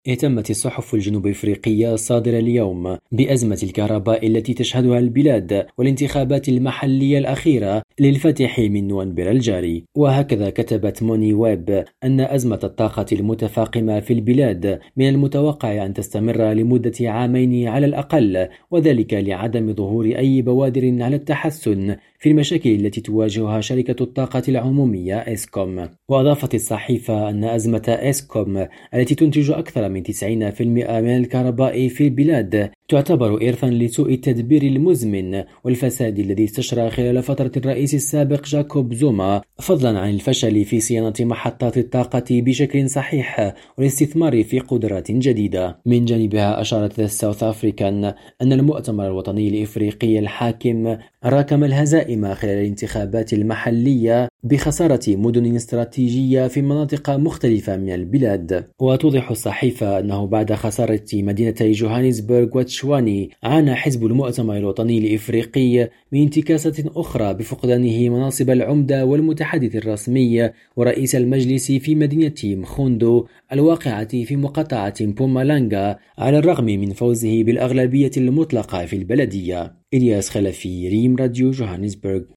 اهتمت الصحف الجنوب أفريقية الصادرة اليوم بأزمة الكهرباء التي تشهدها البلاد والانتخابات المحلية الأخيرة للفتح من نوفمبر الجاري. وهكذا كتبت موني ويب أن أزمة الطاقة المتفاقمة في البلاد من المتوقع أن تستمر لمدة عامين على الأقل، وذلك لعدم ظهور أي بوادر على التحسن في المشاكل التي تواجهها شركة الطاقة العمومية إسكوم. وأضافت الصحيفة أن أزمة إسكوم التي تنتج أكثر من 90% من الكهرباء في البلاد تعتبر إرثا لسوء التدبير المزمن والفساد الذي استشرى خلال فترة الرئيس السابق جاكوب زوما، فضلا عن الفشل في صيانة محطات الطاقة بشكل صحيح والاستثمار في قدرات جديدة. من جانبها أشارت ذا ساوث أفريكان أن المؤتمر الوطني الإفريقي الحاكم راكم الهزائم خلال الانتخابات المحلية بخسارة مدن استراتيجية في مناطق مختلفة من البلاد. وتوضح الصحيفة أنه بعد خسارة مدينتي جوهانسبرغ وتشواني عانى حزب المؤتمر الوطني الإفريقي من انتكاسة أخرى بفقدانه مناصب العمدة والمتحدث الرسمي ورئيس المجلس في مدينة مخوندو الواقعة في مقاطعة بومالانغا، على الرغم من فوزه بالأغلبية المطلقة في البلدية. إلياس خلفي، ريم راديو، جوهانسبرغ.